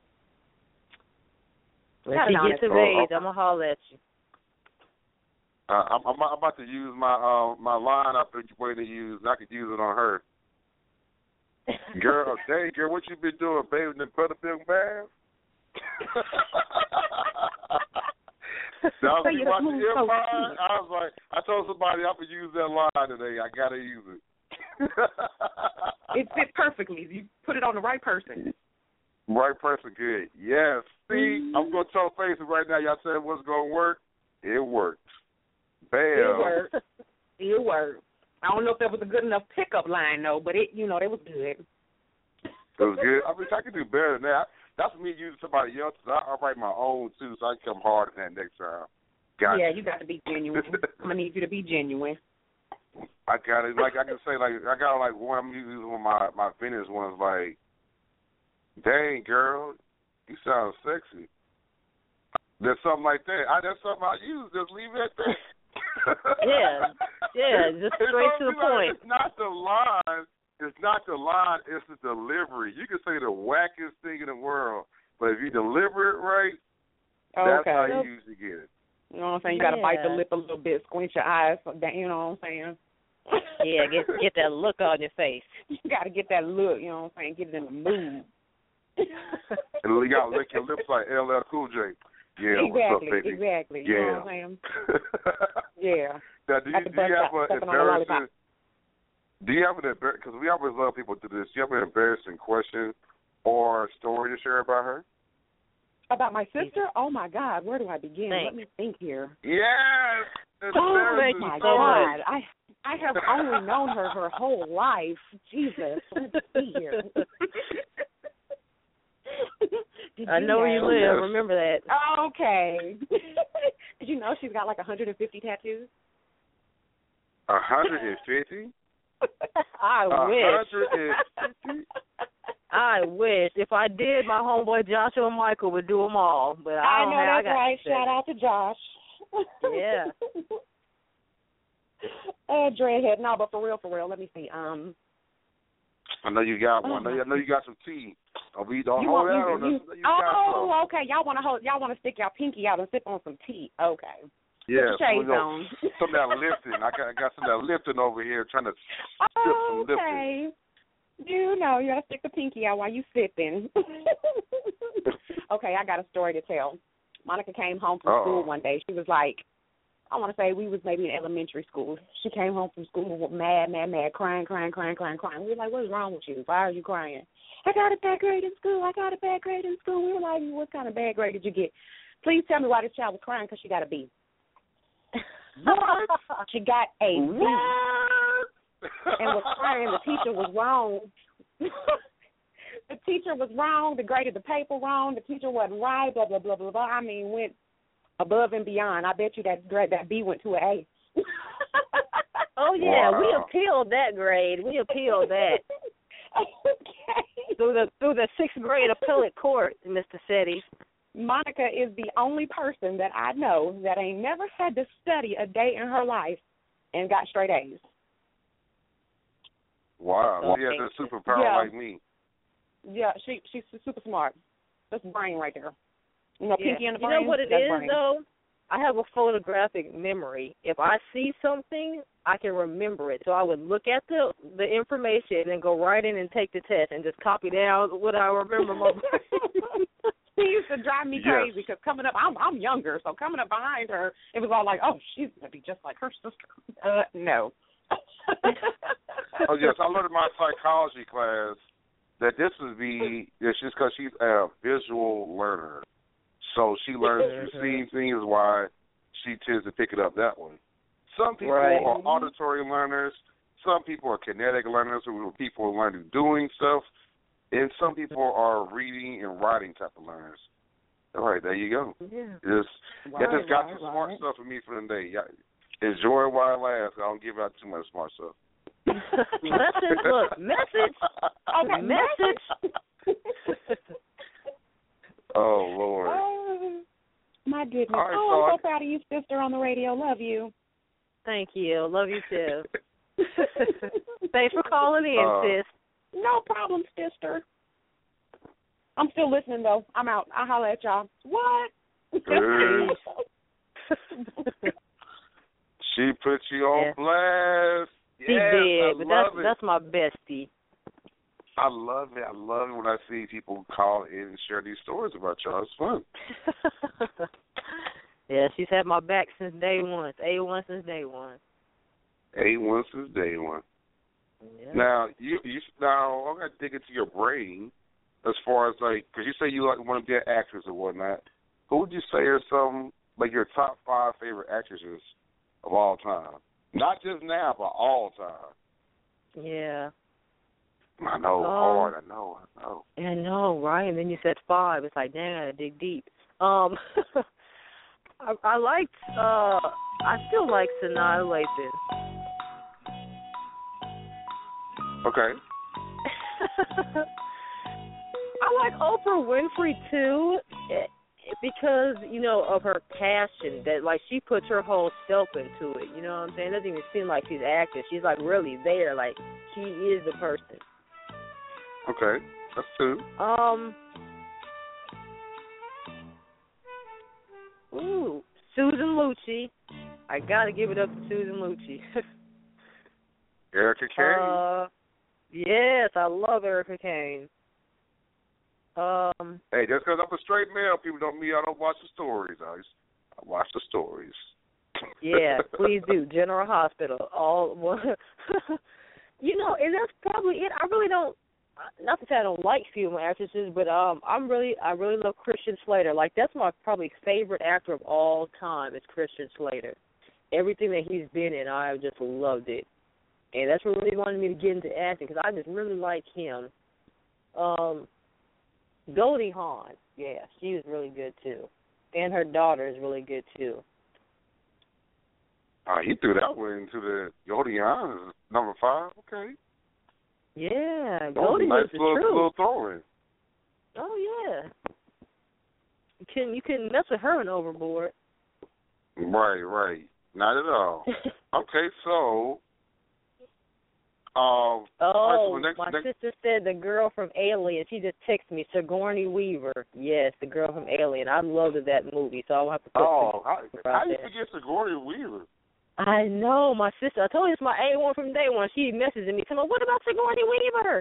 F: When she gets of age, I'm going to holler at you.
B: I'm about to use my my line I've been waiting to use. I could use it on her. Girl, dang, girl, what you been doing, baby? In the Buttermilk bath? I was watching Empire. I was like, I told somebody I'm going to use that line today. I got to use it.
G: It fit perfectly. You put it on the right person.
B: Right person, good. Yes. See, I'm going to tell Facebook right now. Y'all said what's going to work. It worked. Bam.
G: It worked. I don't know if that was a good enough pickup line, though, but it was good.
B: It was good. I mean, I could do better than that. That's me using somebody else's. I write my own, too, so I can come hard in that next time.
G: You got to be genuine. I'm going to need you to be genuine.
B: I got it. Like, I can say, like, I got, like, one, I'm using one of my vintage ones, like, dang, girl, you sound sexy. There's something like that. That's something I use. Just leave it at that.
F: Yeah, just straight to the point.
B: It's not the line. It's the delivery. You can say the wackiest thing in the world, but if you deliver it right, that's how you usually get it.
G: You know what I'm saying? You got to bite the lip a little bit, squint your eyes. You know what I'm saying?
F: Yeah, get that look on your face.
G: You got to get that look. You know what I'm saying? Get it in the mood.
B: And you got to lick your lips like LL Cool J. Yeah,
G: exactly,
B: what's up, baby?
G: Exactly.
B: Yeah.
G: You know what I'm saying? Yeah.
B: Now, do you have an embarrassing? Do you have an embarrassing? Because we always love people to do this. Do you have an embarrassing question or story to share about her?
G: About my sister? Oh my God, where do I begin?
F: Thanks.
G: Let me think here.
B: Yes.
F: Oh
G: my God, I have only known her whole life. Jesus, let's see here.
F: I know where you live. Remember that.
G: Okay. Did you know she's got like 150 tattoos?
B: 150?
F: I wish.
B: 150?
F: I wish. If I did, my homeboy Joshua and Michael would do them all. But I don't
G: know that's right.
F: 7.
G: Shout out to Josh.
F: Yeah.
G: Dreadhead. No, but for real, let me see.
B: I know you got one. I know you got some tea. We don't
G: you
B: hold
G: want,
B: out on us.
G: Okay. Y'all want to stick y'all pinky out and sip on some tea. Okay.
B: Yeah,
G: shades on.
B: Some of that lifting. I got some of that lifting over here trying to sip some lifting.
G: Okay. You know, you got to stick the pinky out while you sipping. Okay, I got a story to tell. Monica came home from school one day. She was like, I want to say we was maybe in elementary school. She came home from school mad, crying. We were like, what's wrong with you? Why are you crying? I got a bad grade in school. We were like, what kind of bad grade did you get? Please tell me why this child was crying because she got a B. What? She got a B. And was crying. The teacher was wrong. The teacher was wrong. They graded the paper wrong. The teacher wasn't right. Blah, blah, blah, blah, blah. I mean, went above and beyond. I bet you that B went to an A.
F: Oh yeah,
B: Wow.
F: we appealed that grade. We appealed that
G: Okay.
F: through the 6th grade appellate court, Mr. Setti.
G: Monica is the only person that I know that ain't never had to study a day in her life and got straight A's.
B: Wow. She has a superpower like me.
G: Yeah, she's super smart. That's brain right there. You know, Pinky and the
F: You
G: brain.
F: know what it
G: that's
F: is,
G: brain.
F: though? I have a photographic memory. If I see something, I can remember it. So I would look at the information and go right in and take the test and just copy down what I remember.
G: She used to drive me crazy because coming up, I'm younger, so coming up behind her, it was all like, oh, she's going to be just like her sister. No.
B: Oh, yes, I learned in my psychology class that this would be, it's just because she's a visual learner. So she learns through seeing things, why she tends to pick it up that way. Some people are auditory learners. Some people are kinetic learners, where people are learning doing stuff. And some people are reading and writing type of learners. All right, there you go.
F: Yeah.
B: Just got some smart stuff for me for the day. Enjoy while it lasts. I don't give out too much smart stuff.
F: Message. Okay, message.
B: Oh, Lord.
G: Oh, my goodness.
B: All right,
G: I'm so proud of you, sister, on the radio. Love you.
F: Thank you. Love you, too. Thanks for calling in, sis.
G: No problem, sister. I'm still listening, though. I'm out. I'll holler at y'all. What?
B: She put you on blast.
F: She did, but that's my bestie.
B: I love it. I love it when I see people call in and share these stories about y'all. It's fun.
F: Yeah, she's had my back since day one. It's A1 since day one.
B: A1 since day one.
F: Yeah.
B: Now, now I'm going to dig into your brain as far as, like, because you say you want to be an actress or whatnot. Who would you say are some, like, your top 5 favorite actresses of all time? Not just now, but all time.
F: Yeah.
B: I know, hard. I know.
F: I know, right? And then you said 5. It's like, dang, I gotta dig deep. I liked. I still like Sanaa Lathan.
B: Okay.
F: I like Oprah Winfrey too, because of her passion. That like she puts her whole self into it. You know what I'm saying? It doesn't even seem like she's acting. She's like really there. Like she is the person.
B: Okay, that's two.
F: Susan Lucci. I gotta give it up to Susan Lucci.
B: Erica Kane.
F: Yes, I love Erica Kane.
B: Hey, just because I'm a straight male, people don't mean I don't watch the stories. I watch the stories.
F: Yeah, please do. General Hospital. And that's probably it. I really don't. Not to say I don't like female actresses, but I really love Christian Slater. Like that's my probably favorite actor of all time is Christian Slater. Everything that he's been in, I just loved it, and that's what really wanted me to get into acting because I just really like him. Goldie Hawn, yeah, she was really good too, and her daughter is really good too.
B: He threw that one into the Goldie Hawn number 5. Okay.
F: Yeah, Goldie
B: nice
F: was the truth.
B: Little throw-in.
F: Oh yeah. You can mess with her and overboard.
B: Right. Not at all. Okay, so.
F: My sister said the girl from Alien. She just texted me, Sigourney Weaver. Yes, the girl from Alien. I loved that movie, so I'll have to put
B: how do you forget Sigourney Weaver?
F: I know, my sister. I told you it's my A1 from day one. She messaged me, saying, what about Sigourney Weaver?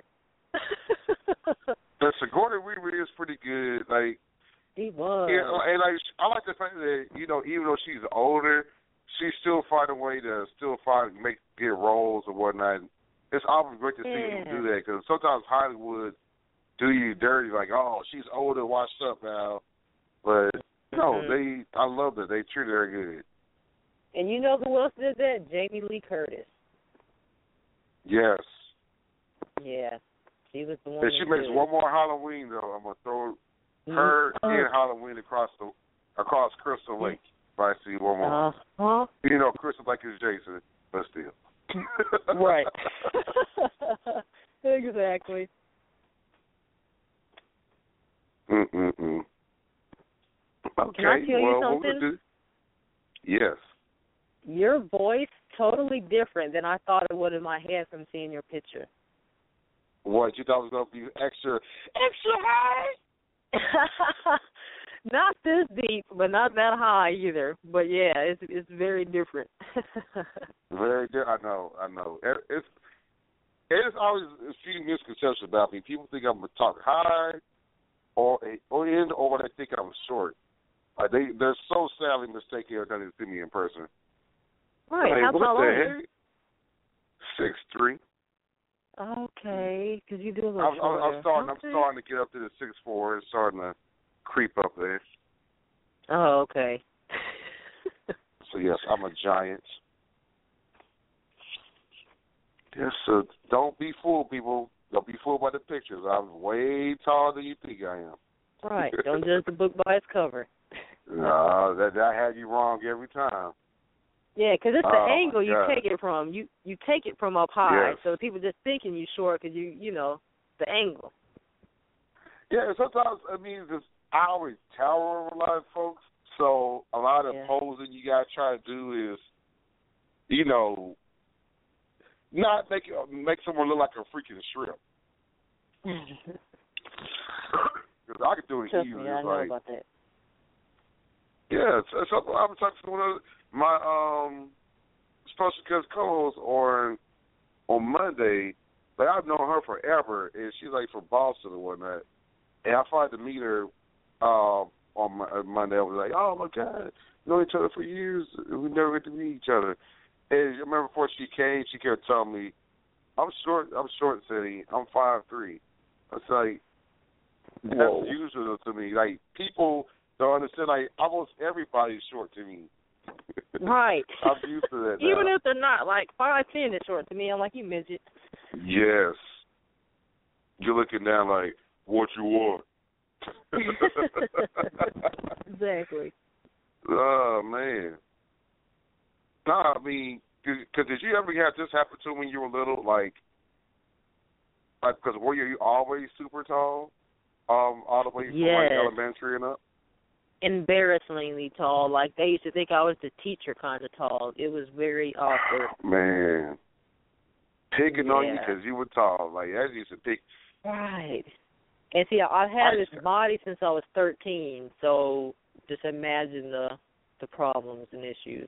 B: The Sigourney Weaver is pretty good. Like,
F: she was.
B: Yeah, and I like the fact that, even though she's older, she still find a way to get roles or whatnot. It's always great to see them do that because sometimes Hollywood do you dirty, like, oh, she's older, washed up now. But, no, I love that. They treat her good.
F: And you know who else did that? Jamie Lee Curtis.
B: Yes.
F: Yeah. She was the one.
B: If she makes one more Halloween, though, I'm going to throw her and Halloween across Crystal Lake if I see one more.
F: Uh-huh.
B: Crystal Lake is Jason, but still.
F: Right. Exactly.
B: Okay.
F: Can I tell you something?
B: What would do? Yes.
F: Your voice totally different than I thought it would in my head from seeing your picture.
B: What, you thought it was going to be extra high?
F: Not this deep, but not that high either. But yeah, it's very different.
B: Very different. I know. It's always a few misconceptions about me. People think I'm going to talk high or they think I'm short. Like they're so sadly mistaken every time they see me in person.
F: Right.
B: Like,
F: how tall are you?
B: 6'3".
F: Okay, because you do a little
B: I'm starting to get up to the 6'4". It's starting to creep up there.
F: Oh, okay.
B: So yes, I'm a giant. Yes, so don't be fooled, people. Don't be fooled by the pictures. I'm way taller than you think I am.
F: Right. Don't judge the book by its cover.
B: No, that had you wrong every time.
F: Yeah, because it's the angle you
B: God.
F: take it from. You take it from up high,
B: Yes.
F: so people just thinking you short because you know the angle.
B: Yeah, sometimes I always tower over a lot of folks. So a lot of posing you gotta try to do is, not make someone look like a freaking shrimp. Because I could do it
F: Trust
B: easily.
F: me, I know about that.
B: Yeah, so I was talking to one of my special guest co-hosts on Monday. Like, I've known her forever, and she's like from Boston and whatnot. And I tried to meet her on Monday. I was like, oh my God, known each other for years. We never get to meet each other. And I remember before she came, she kept telling me, I'm short, City. I'm 5'3". It's like, that's usual to me. Like, people don't understand, like, almost everybody's short to me.
F: Right.
B: I'm used to that now.
F: Even if they're not, like 5'10" is short to me. I'm like, you midget.
B: Yes. You're looking down like, what you want?
F: Exactly.
B: Oh, man. No, I mean, because did you ever have this happen to when you were little? Like, because were you always super tall? All the way from like elementary and up?
F: Embarrassingly tall. Like, they used to think I was the teacher kind of tall. It was very awkward.
B: Man. Picking on you because you were tall. Like, that used to pick.
F: Right. And see, I've had this body since I was 13, so just imagine the problems and issues.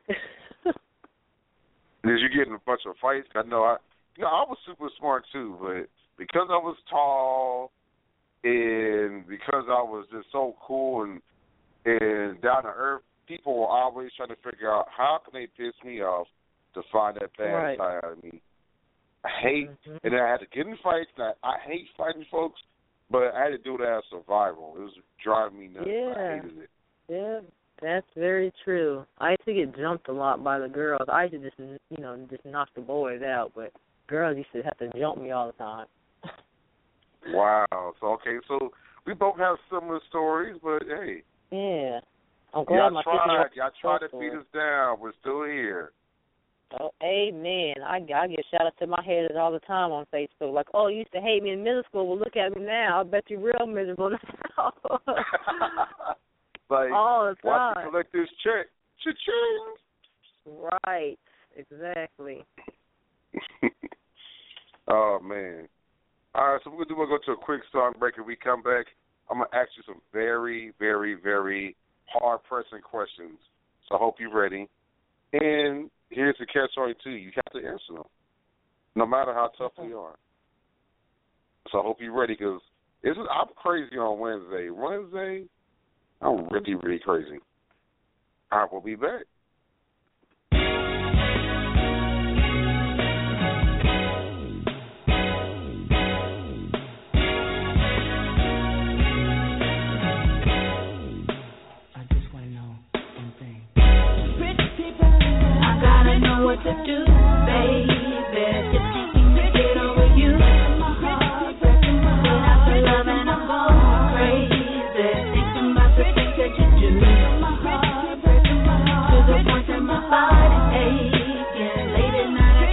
B: Did you get in a bunch of fights? I know I was super smart too, but because I was tall and because I was just so cool and down to earth, people were always trying to figure out how can they piss me off to find that bad side of me. I hate, and then I had to get in fights. I hate fighting folks, but I had to do it as survival. It was driving me nuts.
F: Yeah.
B: I hated it.
F: Yeah, that's very true. I used to get jumped a lot by the girls. I used to just knock the boys out, but girls used to have to jump me all the time.
B: Wow. So we both have similar stories, but hey.
F: Yeah. I'm glad my
B: y'all tried to beat us down. We're still here.
F: Oh, amen. I get shout out to my haters all the time on Facebook. Like, oh, you used to hate me in middle school. Well, look at me now. I bet you're real miserable now.
B: Like,
F: all the time.
B: Watch me collect this check. Cha-ching.
F: Right. Exactly.
B: Oh, man. All right, so we're going to go to a quick song break. And we come back, I'm going to ask you some very, very, very hard-pressing questions. So I hope you're ready. And here's the catch-22. You have to answer them, no matter how tough they are. So I hope you're ready, because I'm crazy on Wednesday. Wednesday, I'm really, really crazy. All right, we'll be back.
H: What to do, baby? Just thinking to get over you. My heart breaking my heart. After loving, I'm going crazy. Thinking about the things that you do. My heart breaking my heart. To the point that my body aching. Late at night, I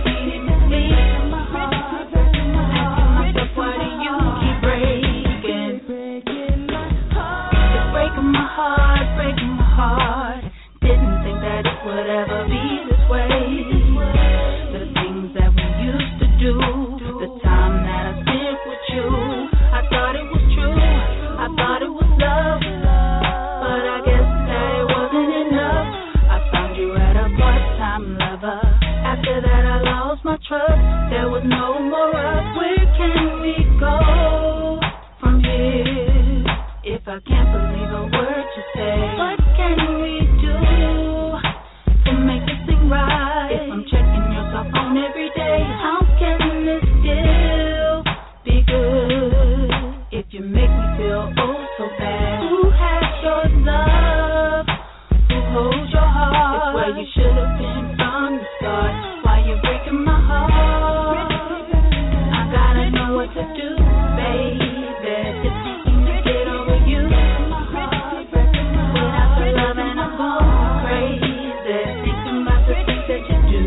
H: was no more us. Where can we go from here? If I can't believe a word you say, what can we do to make this thing right? If I'm checking your cell phone every day, how can this still be good? If you make me feel oh so bad, who has your love? Who holds your heart? It's where you should have been from the start. Why you breaking my heart? I gotta know what to do, baby. Just thinking to get over you. Without your love and I'm going crazy, thinking about the things that you do.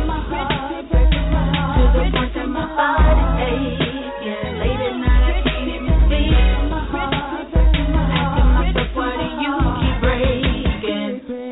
H: To the point that my body's aching. Late at night I can't even sleep. Asking myself, why do you keep breaking?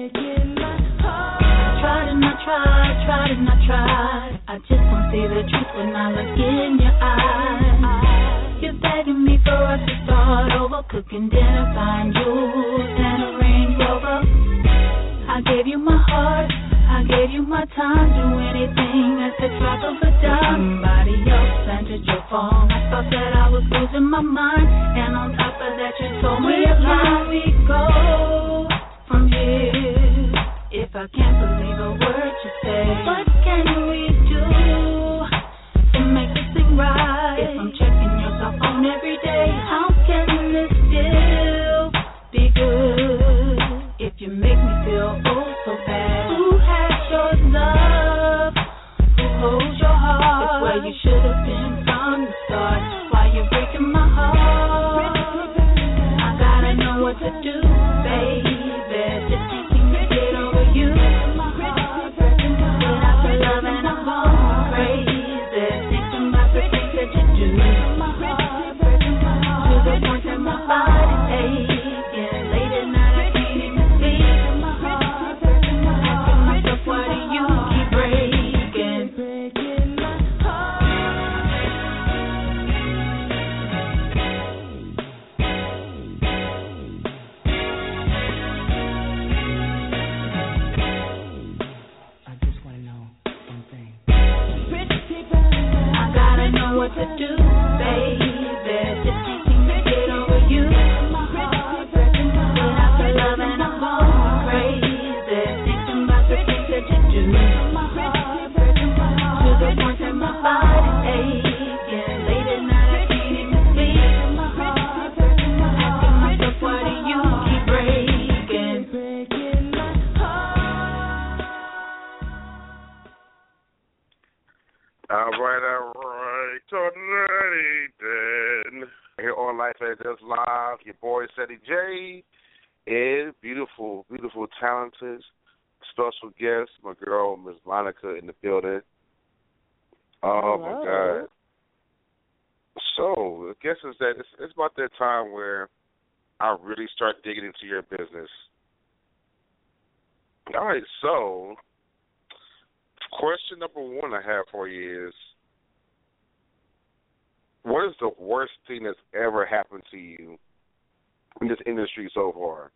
H: I tried and I tried. I just don't see the truth when I look in your eyes. You're begging me for us to start over, cooking dinner, buying jewels and a Range Rover. I gave you my heart, I gave you my time, do anything at the drop of a dime. Somebody else entered your phone. I thought that I was losing my mind, and on top of that you told me a lie. Where can we go from here? If I can't believe a word you say, what can we do to make this thing right? If I'm checking your cell phone every day, how can this still be good? If you make me feel oh so bad, who has your love? Who holds your heart? It's where you should have been from the start. Why you breaking my heart? I gotta know what to do, baby. Just thinking to get over you. Without your love and I'm going crazy, thinking about the things that you do. To the point that my body's aching. Late at night I can't even sleep. Asking myself, why do you keep breaking?
E: I just want to know one thing.
H: I gotta know what to do, baby. Just thinking to get over you. Without your love and I'm going crazy, thinking about the things that you do. To the point that my body's aching. Late at night I can't even sleep. Asking myself, why do you keep breaking?
B: All right. Totally then. Here on Life as It Does Live, your boy Ceddy J, and beautiful, talented, special guest, my girl, Miss Monica, in the building. Oh,
F: hello.
B: my God. So, I guess it's about that time where I really start digging into your business. All right, so question number one I have for you is, what is the worst thing that's ever happened to you in this industry so far?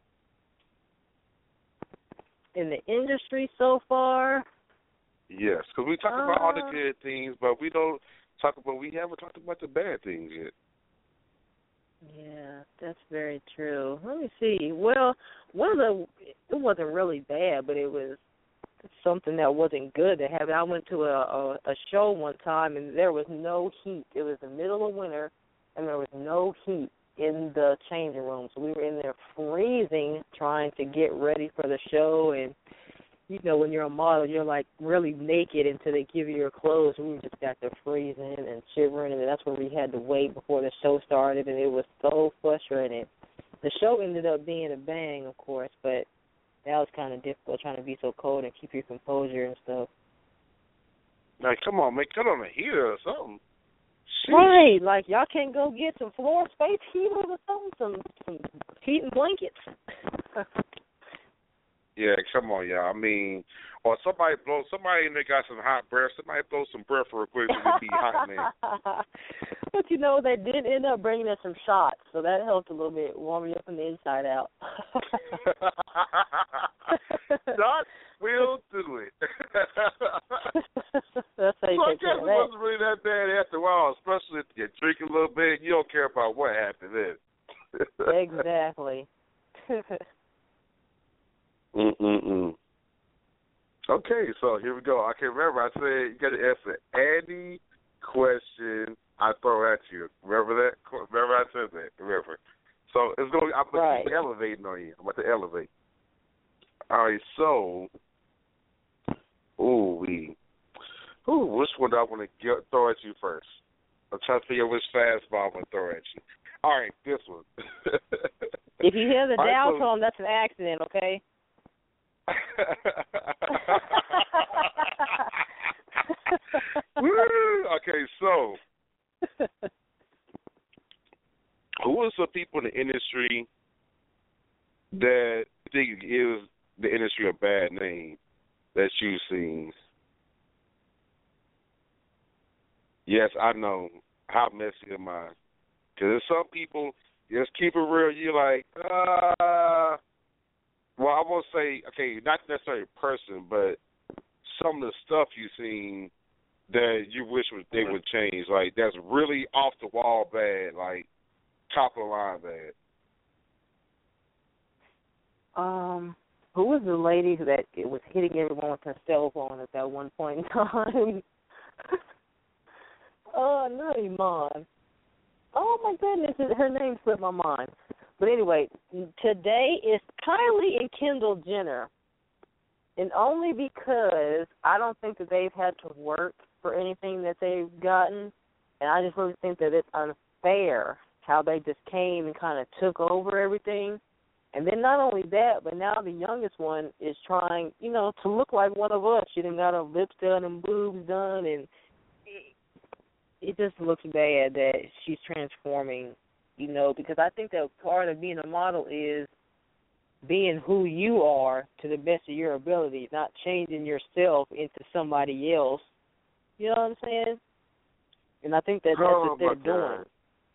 F: In the industry so far?
B: Yes, because we talk about all the good things, but we haven't talked about the bad things yet.
F: Yeah, that's very true. Let me see. Well, it wasn't really bad, but it was something that wasn't good that happened. I went to a show one time, and there was no heat. It was the middle of winter, and there was no heat in the changing room. So we were in there freezing, trying to get ready for the show. And, you know, when you're a model, you're, like, really naked until they give you your clothes. We just got there freezing and shivering, and that's when we had to wait before the show started, and it was so frustrating. The show ended up being a bang, of course, but that was kind of difficult, trying to be so cold and keep your composure and stuff.
B: Like, come on, man, cut on the heater or something. Sheesh.
F: Right, like y'all can't go get some floor space heaters or something, some heating blankets.
B: Yeah, come on, y'all. I mean, or somebody in there got some hot breath. Somebody blow some breath real quick so we be hot, man.
F: But you know, they did end up bringing us some shots, so that helped a little bit, warm you up from the inside out.
B: Shots will do it.
F: That's how you
B: So I
F: take
B: guess wasn't really that bad after a while, especially if you drink a little bit. You don't care about what happened then.
F: Exactly.
B: Okay, so here we go. I can remember I said you got to answer any question I throw at you. Remember that? Remember I said that? Remember. So it's going. I'm going to keep elevating on you. I'm about to elevate. All right, so, which one do I want to throw at you first? I'm trying to figure out which fastball I'm going to throw at you. All right, this one.
F: If you hear the dial
B: right,
F: tone, that's an accident, okay?
B: Okay, so who are some people in the industry that think gives the industry a bad name that you've seen? Yes, I know. How messy am I? Because there's some people, just keep it real, you're like, well, I won't say, okay, not necessarily a person, but some of the stuff you've seen that you wish they would change, like that's really off the wall bad, like top of the line bad.
F: Who was the lady that was hitting everyone with her cell phone at that one point in time? Not Iman. Oh my goodness, her name slipped my mind. But anyway, today is Kylie and Kendall Jenner. And only because I don't think that they've had to work for anything that they've gotten. And I just really think that it's unfair how they just came and kind of took over everything. And then not only that, but now the youngest one is trying, to look like one of us. She done got her lips done and boobs done. And it just looks bad that she's transforming, because I think that part of being a model is being who you are to the best of your ability, not changing yourself into somebody else. You know what I'm saying? And I think that's what they're doing.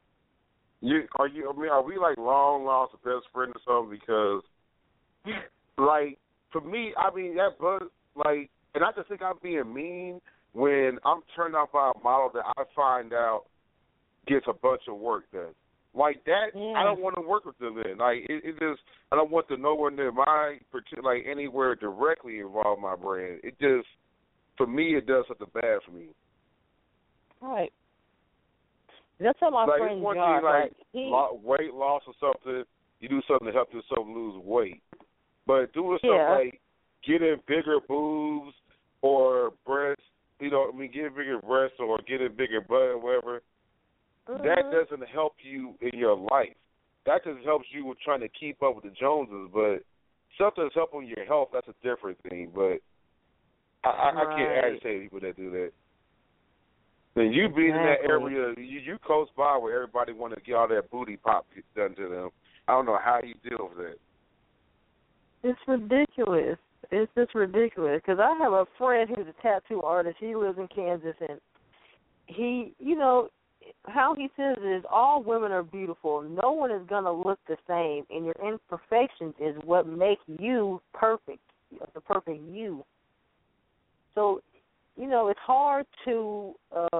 B: Are we like long lost best friend or something? Because, like, for me, that buzz, like, and I just think I'm being mean when I'm turned off by a model that I find out gets a bunch of work done. Like that, I don't want to work with them then. Like, it just, I don't want to nowhere near anywhere directly involve my brand. It just, for me, it does something bad for me.
F: Right. That's how my friend Josh,
B: weight loss or something, you do something to help yourself lose weight. But doing something like getting bigger boobs or breasts, getting bigger breasts or getting bigger butt or whatever, that doesn't help you in your life. That just helps you with trying to keep up with the Joneses. But something that's helping your health, that's a different thing. But I can't agitate people that do that. And you being in that area, you close by where everybody want to get all that booty pop done to them. I don't know how you deal with that.
F: It's ridiculous. It's just ridiculous. Because I have a friend who's a tattoo artist. He lives in Kansas, and he, how he says it is all women are beautiful. No one is going to look the same, and your imperfections is what make you perfect, the perfect you. So, it's hard to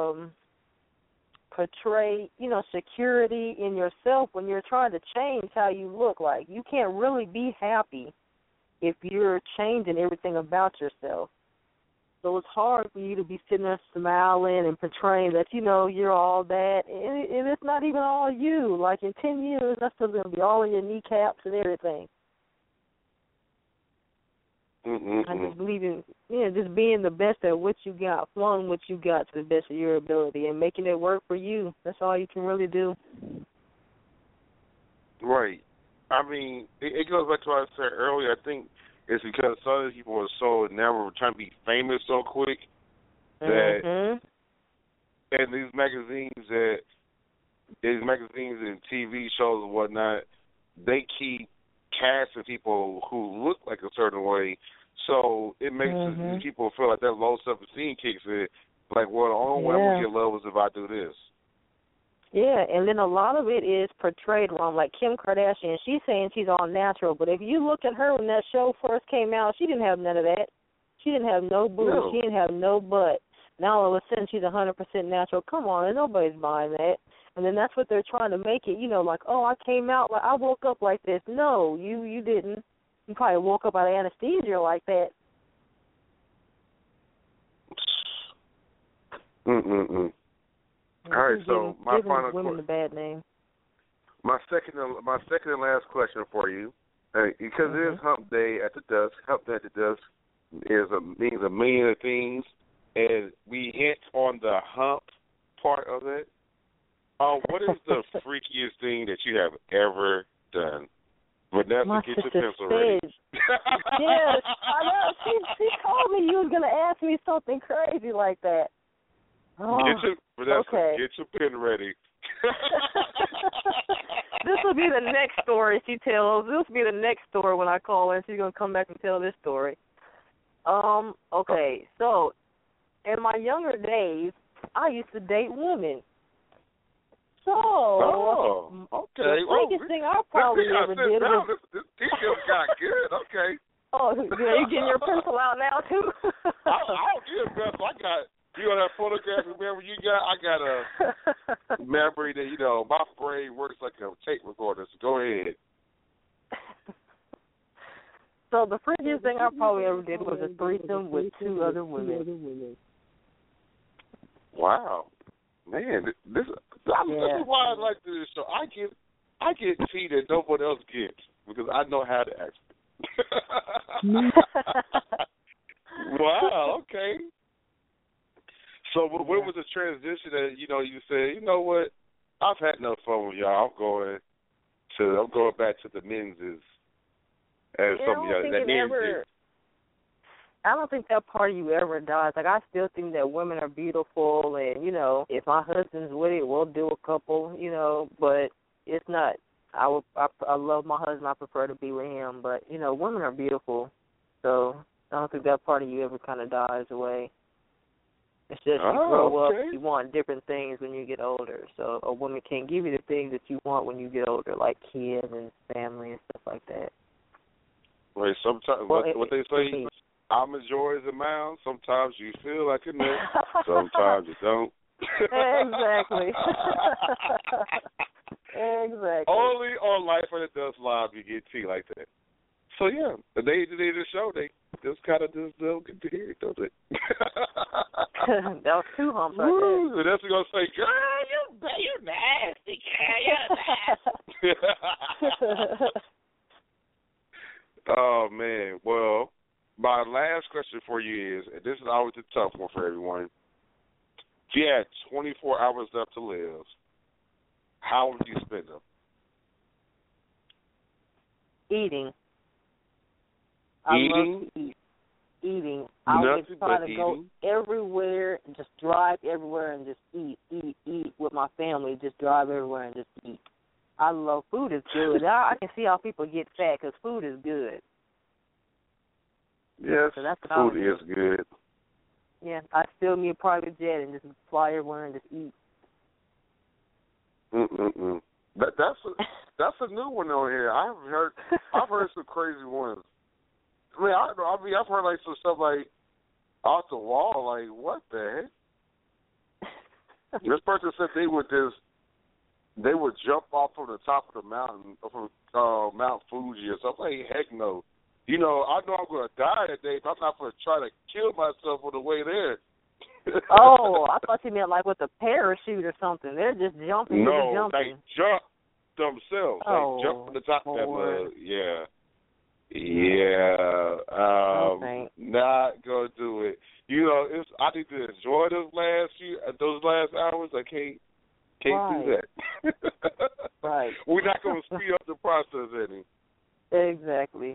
F: portray, security in yourself when you're trying to change how you look. Like, you can't really be happy if you're changing everything about yourself. So it's hard for you to be sitting there smiling and portraying that, you're all that. And it's not even all you. Like, in 10 years, that's still going to be all in your kneecaps and everything. I just believe in, just being the best at what you got, flowing what you got to the best of your ability and making it work for you. That's all you can really do.
B: Right. It goes back to what I said earlier. I think it's because some people are so enamored trying to be famous so quick that and these magazines and TV shows and whatnot, they keep casting people who look like a certain way, so it makes people feel like that low self-esteem kicks in. Like, well, the only way I'm going to get love is if I do this.
F: Yeah, and then a lot of it is portrayed wrong. Like Kim Kardashian, she's saying she's all natural, but if you look at her when that show first came out, she didn't have none of that. She didn't have no boobs. No. She didn't have no butt. Now all of a sudden she's 100% natural. Come on, and nobody's buying that. And then that's what they're trying to make it, like, oh, I came out, like I woke up like this. No, you didn't. You probably woke up out of anesthesia like that.
B: All right, so my final
F: women the bad name.
B: My second and last question for you, because it is Hump Day at the Dusk. Hump Day at the Dusk means a million things, and we hit on the hump part of it. What is the freakiest thing that you have ever done? Vanessa,
F: my
B: get your
F: sister
B: pencil ready.
F: Yes, I know. She told me you was going to ask me something crazy like that.
B: Vanessa, get your pen ready.
F: This will be the next story she tells. This will be the next story when I call her. She's going to come back and tell this story. Okay, so in my younger days, I used to date women. So,
B: okay.
F: The freakiest thing I probably ever did was...
B: This detail got good, okay.
F: Oh, yeah, you getting your pencil out now, too?
B: I don't get a pencil. I got... that photographic memory you got? I got a memory that, my brain works like a tape recorder, so go ahead.
F: So the freakiest thing I probably ever did was a threesome with 2 other women.
B: Wow. Man, this is why I like this show. I get tea that nobody else gets because I know how to act. Wow, okay. So when was the transition that, you said, you know what, I've had enough fun with y'all. I'm going back to the men's as some of y'all that men's is.
F: I don't think that part of you ever dies. Like, I still think that women are beautiful, and, if my husband's with it, we'll do a couple, but it's not. I love my husband. I prefer to be with him, but, women are beautiful, so I don't think that part of you ever kind of dies away. It's just you grow up, you want different things when you get older, so a woman can't give you the things that you want when you get older, like kids and family and stuff like that.
B: Right, sometimes, what they say, I'm as joy as a mound. Sometimes you feel like a nut. Sometimes you don't.
F: Exactly. Exactly.
B: Only on Life at the Dusk Live you get tea like that. So, yeah, the show, they just kind of just don't get to hear it, don't they?
F: That was 2 humps right there.
B: That's going to say, girl, you nasty. Girl, you're nasty. Oh, man. Well, my last question for you is, and this is always a tough one for everyone. If you had 24 hours left to live, how would you spend them?
F: Eating. I love to eat. Eating. I would try to go everywhere, just drive everywhere and just eat with my family. Just drive everywhere and just eat. I love food. Is good. I can see how people get fat because food is good.
B: Yes,
F: so that's
B: food is good.
F: Yeah, I steal me a private jet and just fly everywhere and just eat.
B: That's a new one on here. I've heard some crazy ones. I've heard like some stuff like off the wall. Like, what the heck? This person said they would jump off from the top of the mountain, from Mount Fuji or something. Like, heck no. I know I'm going to die that day, but I'm not going to try to kill myself on the way there.
F: Oh, I thought you meant like with a parachute or something. They're just jumping.
B: No, they jump themselves. They jump from the top of that mud. Yeah. Yeah. Not going to do it. I need to enjoy those last hours. I can't do that.
F: Right.
B: We're not going to speed up the process any.
F: Exactly.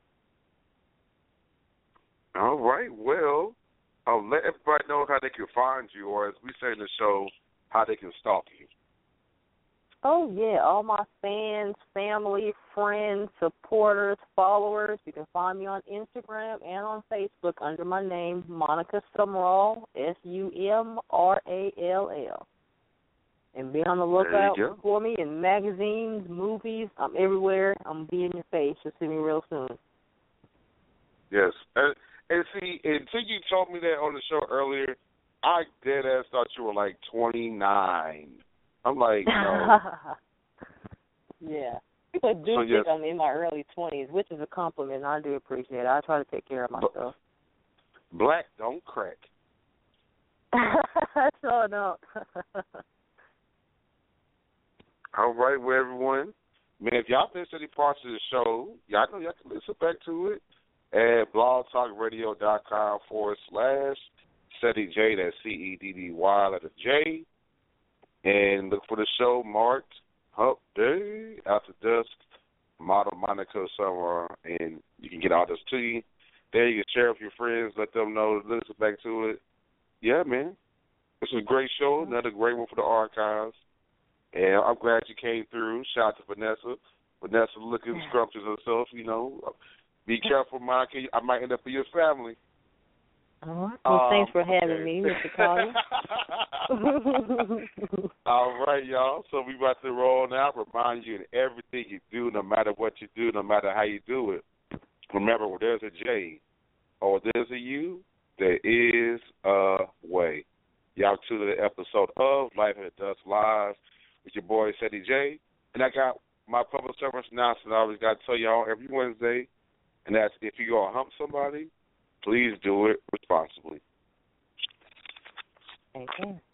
B: All right. Well, I'll let everybody know how they can find you, or as we say in the show, how they can stalk you.
F: Oh, yeah. All my fans, family, friends, supporters, followers, you can find me on Instagram and on Facebook under my name, Monica Sumrall, Sumrall. And be on the lookout for me in magazines, movies. I'm everywhere. I'm be in your face. You'll see me real soon.
B: Yes. And see, until you told me that on the show earlier, I dead ass thought you were like 29. I'm like, no.
F: Yeah. People do think I'm in my early 20s, which is a compliment. I do appreciate it. I try to take care of myself.
B: Black don't crack.
F: So no.
B: All right, well, everyone. Man, if y'all missed any parts of the show, y'all know y'all can listen back to it at blogtalkradio.com/SettyJ, that's CEDDY, letter J. And look for the show marked Hump Day, After Dusk, model Monica Summer, and you can get all this to you. There you can share with your friends, let them know, listen back to it. Yeah, man. This was a great show, another great one for the archives. And I'm glad you came through. Shout out to Vanessa. Vanessa looking scrumptious herself, you know. Be careful, Monica. I might end up with your family.
F: Well, thanks for having me, Mr. Collins.
B: All right, y'all. So we about to roll now. Remind you in everything you do, no matter what you do, no matter how you do it, remember, where there's a J or there's a U, there is a way. Y'all tuned to the episode of Life at Dusk Live with your boy, Setty J. And I got my public service announcement I always got to tell y'all every Wednesday, and that's if you're going to hump somebody, please do it responsibly.
F: Okay.